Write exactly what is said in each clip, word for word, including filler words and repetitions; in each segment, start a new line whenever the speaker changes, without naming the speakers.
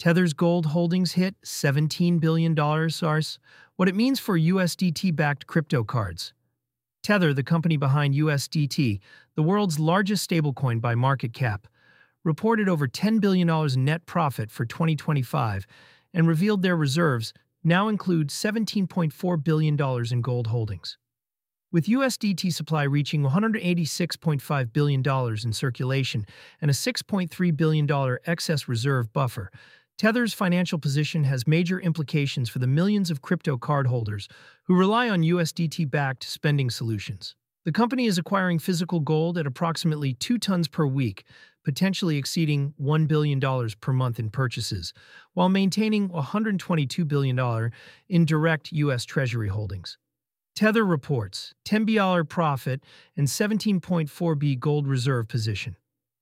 Tether's gold holdings hit seventeen billion dollars S A R S, what it means for U S D T-backed crypto cards. Tether, the company behind U S D T, the world's largest stablecoin by market cap, reported over ten billion dollars in net profit for twenty twenty-five and revealed their reserves now include seventeen point four billion dollars in gold holdings. With U S D T supply reaching one hundred eighty-six point five billion dollars in circulation and a six point three billion dollars excess reserve buffer, Tether's financial position has major implications for the millions of crypto cardholders who rely on U S D T-backed spending solutions. The company is acquiring physical gold at approximately two tons per week, potentially exceeding one billion dollars per month in purchases, while maintaining one hundred twenty-two billion dollars in direct U S Treasury holdings. Tether reports ten billion dollars profit and seventeen point four billion dollars gold reserve position.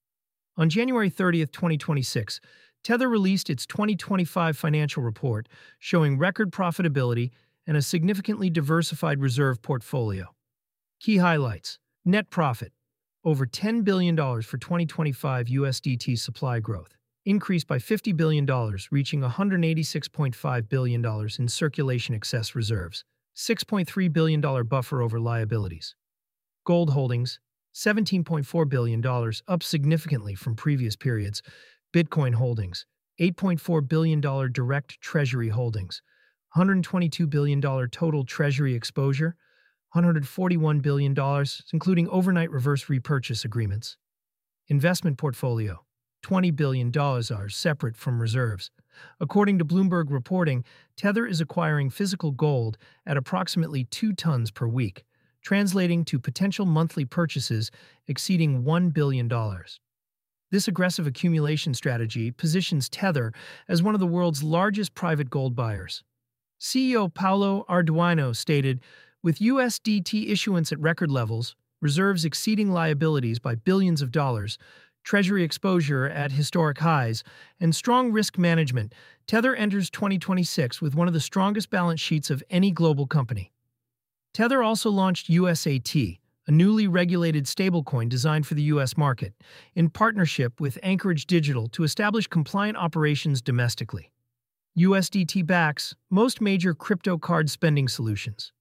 On January thirtieth, twenty twenty-six, Tether released its twenty twenty-five financial report showing record profitability and a significantly diversified reserve portfolio. Key highlights: net profit, over ten billion dollars for twenty twenty-five U S D T supply growth, increased by fifty billion dollars, reaching one hundred eighty-six point five billion dollars in circulation excess reserves, six point three billion dollars buffer over liabilities. Gold holdings, seventeen point four billion dollars, up significantly from previous periods. Bitcoin holdings, eight point four billion dollars direct treasury holdings, one hundred twenty-two billion dollars total treasury exposure, one hundred forty-one billion dollars, including overnight reverse repurchase agreements. Investment portfolio, twenty billion dollars are separate from reserves. According to Bloomberg reporting, Tether is acquiring physical gold at approximately two tons per week, translating to potential monthly purchases exceeding one billion dollars. This aggressive accumulation strategy positions Tether as one of the world's largest private gold buyers. C E O Paulo Arduino stated, "With U S D T issuance at record levels, reserves exceeding liabilities by billions of dollars, treasury exposure at historic highs, and strong risk management, Tether enters twenty twenty-six with one of the strongest balance sheets of any global company." Tether also launched U S A T, a newly regulated stablecoin designed for the U S market, in partnership with Anchorage Digital to establish compliant operations domestically. U S D T backs most major crypto card spending solutions.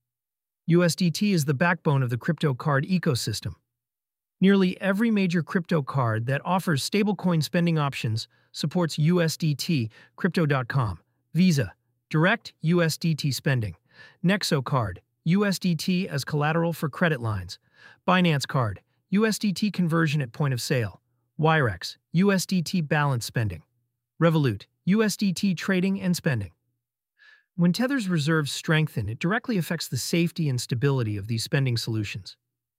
U S D T is the backbone of the crypto card ecosystem. Nearly every major crypto card that offers stablecoin spending options supports U S D T, Crypto dot com, Visa, direct U S D T spending, Nexo Card, U S D T as collateral for credit lines, Binance Card, U S D T conversion at point of sale, Wirex, U S D T balance spending, Revolut, U S D T trading and spending. When Tether's reserves strengthen, it directly affects the safety and stability of these spending solutions.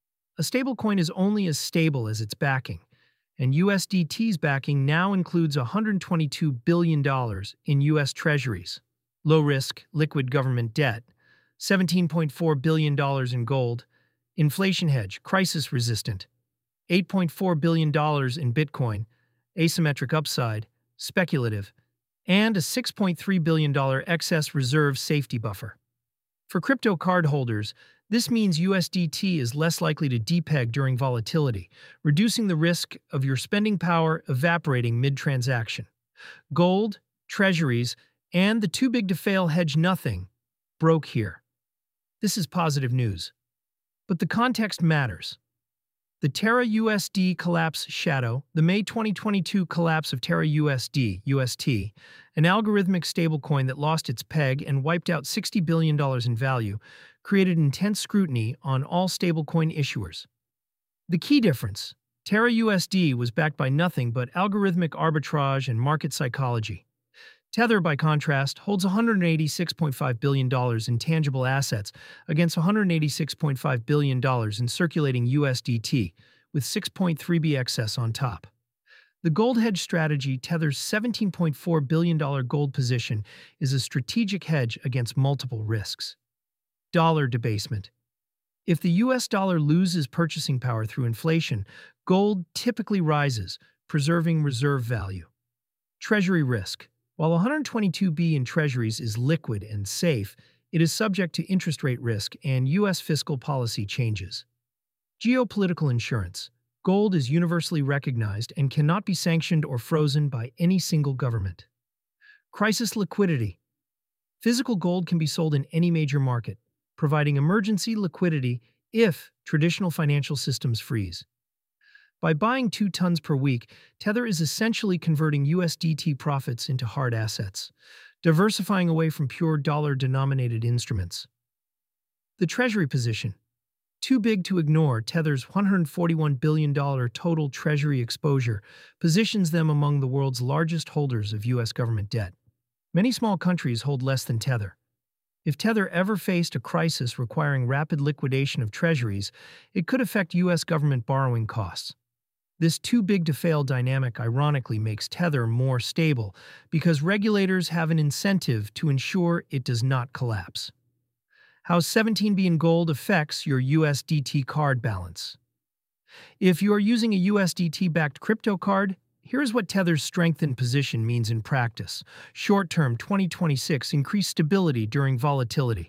A stablecoin is only as stable as its backing, and U S D T's backing now includes one hundred twenty-two billion dollars in U S Treasuries, low-risk, liquid government debt, seventeen point four billion dollars in gold, inflation hedge, crisis-resistant, eight point four billion dollars in Bitcoin, asymmetric upside, speculative, and a six point three billion dollars excess reserve safety buffer. For crypto card holders, this means U S D T is less likely to depeg during volatility, reducing the risk of your spending power evaporating mid-transaction. Gold, treasuries, and the too-big-to-fail hedge nothing broke here. This is positive news. But the context matters. The Terra U S D collapse shadow, the May twenty twenty-two collapse of Terra U S D, U S T, an algorithmic stablecoin that lost its peg and wiped out sixty billion dollars in value, created intense scrutiny on all stablecoin issuers. The key difference: Terra U S D was backed by nothing but algorithmic arbitrage and market psychology. Tether, by contrast, holds one hundred eighty-six point five billion dollars in tangible assets against one hundred eighty-six point five billion dollars in circulating U S D T, with six point three billion dollars excess on top. The gold hedge strategy, Tether's seventeen point four billion dollars gold position, is a strategic hedge against multiple risks. Dollar debasement. If the U S dollar loses purchasing power through inflation, gold typically rises, preserving reserve value. Treasury risk. While one hundred twenty-two billion dollars in treasuries is liquid and safe, it is subject to interest rate risk and U S fiscal policy changes. Geopolitical insurance. Gold is universally recognized and cannot be sanctioned or frozen by any single government. Crisis liquidity. Physical gold can be sold in any major market, providing emergency liquidity if traditional financial systems freeze. By buying two tons per week, Tether is essentially converting U S D T profits into hard assets, diversifying away from pure dollar-denominated instruments. The Treasury position. Too big to ignore, Tether's one hundred forty-one billion dollars total Treasury exposure positions them among the world's largest holders of U S government debt. Many small countries hold less than Tether. If Tether ever faced a crisis requiring rapid liquidation of treasuries, it could affect U S government borrowing costs. This too-big-to-fail dynamic ironically makes Tether more stable because regulators have an incentive to ensure it does not collapse. How seventeen B in gold affects your U S D T card balance. If you are using a U S D T-backed crypto card, here's what Tether's strengthened position means in practice. Short-term twenty twenty-six increased stability during volatility.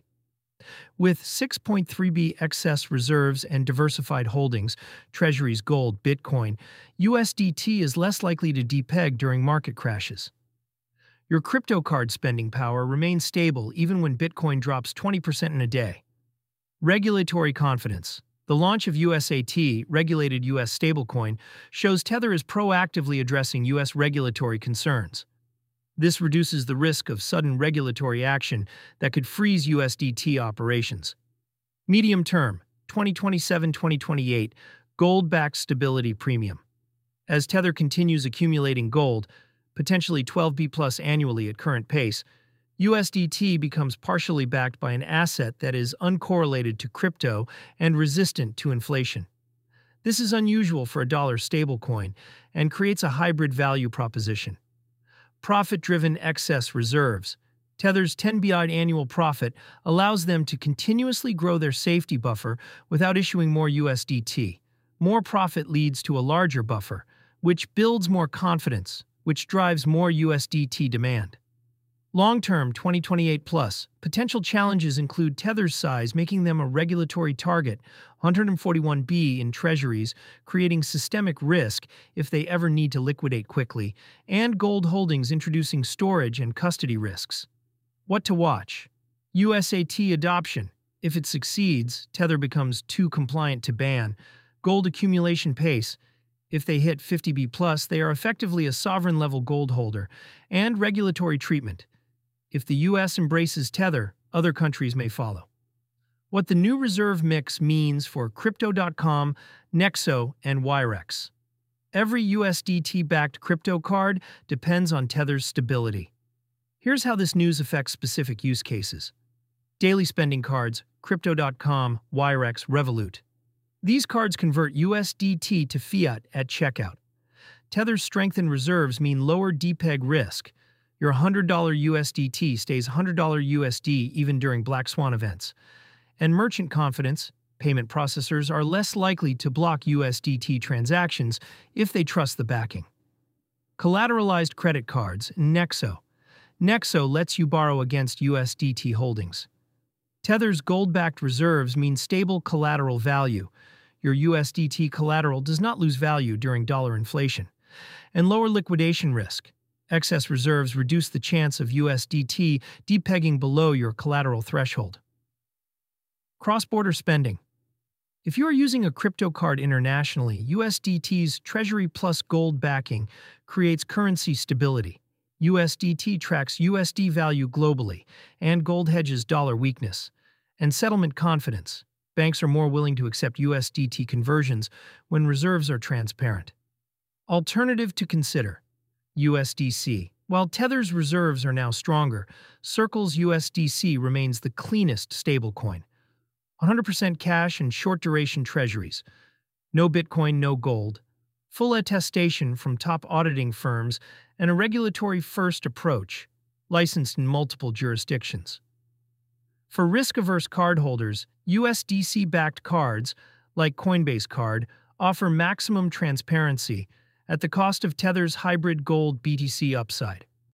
With six point three B excess reserves and diversified holdings, treasuries, gold, Bitcoin, U S D T is less likely to depeg during market crashes. Your crypto card spending power remains stable even when Bitcoin drops twenty percent in a day. Regulatory confidence. The launch of U S A T, regulated U S stablecoin, shows Tether is proactively addressing U S regulatory concerns. This reduces the risk of sudden regulatory action that could freeze U S D T operations. Medium term, twenty twenty-seven to twenty twenty-eight, gold-backed stability premium. As Tether continues accumulating gold, potentially twelve B plus annually at current pace, U S D T becomes partially backed by an asset that is uncorrelated to crypto and resistant to inflation. This is unusual for a dollar stablecoin and creates a hybrid value proposition. Profit-driven excess reserves. Tether's ten B I annual profit allows them to continuously grow their safety buffer without issuing more U S D T. More profit leads to a larger buffer, which builds more confidence, which drives more U S D T demand. Long-term twenty twenty-eight plus, potential challenges include Tether's size making them a regulatory target, one hundred forty-one B in treasuries, creating systemic risk if they ever need to liquidate quickly, and gold holdings introducing storage and custody risks. What to watch? U S A T adoption. If it succeeds, Tether becomes too compliant to ban. Gold accumulation pace. If they hit fifty B plus, they are effectively a sovereign-level gold holder. And regulatory treatment. If the U S embraces Tether, other countries may follow. What the new reserve mix means for Crypto dot com, Nexo, and Wirex. Every U S D T-backed crypto card depends on Tether's stability. Here's how this news affects specific use cases. Daily spending cards, Crypto dot com, Wirex, Revolut. These cards convert U S D T to fiat at checkout. Tether's strengthened reserves mean lower depeg risk. Your one hundred dollar U S D T stays one hundred dollar U S D even during Black Swan events. And merchant confidence, payment processors are less likely to block U S D T transactions if they trust the backing. Collateralized credit cards, Nexo. Nexo lets you borrow against U S D T holdings. Tether's gold-backed reserves mean stable collateral value. Your U S D T collateral does not lose value during dollar inflation. And lower liquidation risk. Excess reserves reduce the chance of U S D T depegging below your collateral threshold. Cross-border spending. If you are using a crypto card internationally, U S D T's Treasury plus gold backing creates currency stability. U S D T tracks U S D value globally, and gold hedges dollar weakness. And settlement confidence. Banks are more willing to accept U S D T conversions when reserves are transparent. Alternative to consider. U S D C. While Tether's reserves are now stronger, Circle's U S D C remains the cleanest stablecoin. one hundred percent cash and short-duration treasuries. No Bitcoin, no gold. Full attestation from top auditing firms and a regulatory-first approach, licensed in multiple jurisdictions. For risk-averse cardholders, U S D C-backed cards, like Coinbase Card, offer maximum transparency at the cost of Tether's hybrid gold B T C upside.